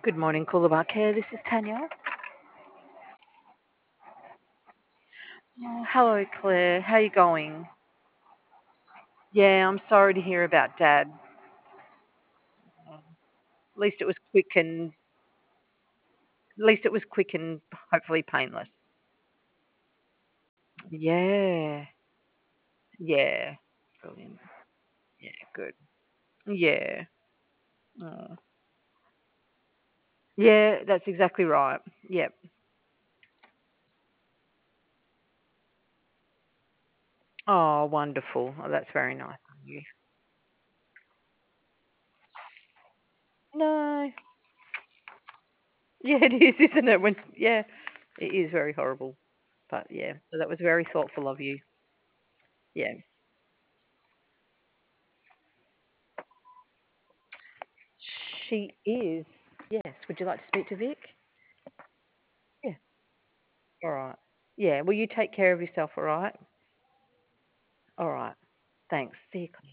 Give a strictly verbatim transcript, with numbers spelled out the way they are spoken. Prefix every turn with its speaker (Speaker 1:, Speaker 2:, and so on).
Speaker 1: Good morning, Coolabah Care. This is Tanya. Oh, hello, Claire. How you going? Yeah, I'm sorry to hear about Dad. At least it was quick and at least it was quick and hopefully painless. Yeah, yeah, brilliant. Yeah, good. Yeah, oh. Yeah, that's exactly right. Yep. Oh, wonderful. Oh, that's very nice of you. No, yeah, it is, isn't it? When yeah, it is very horrible. But yeah, so that was very thoughtful of you. Yeah, she is. Yes. Would you like to speak to Vic? Yeah. All right. Yeah. Will you take care of yourself? All right. All right. Thanks. See you.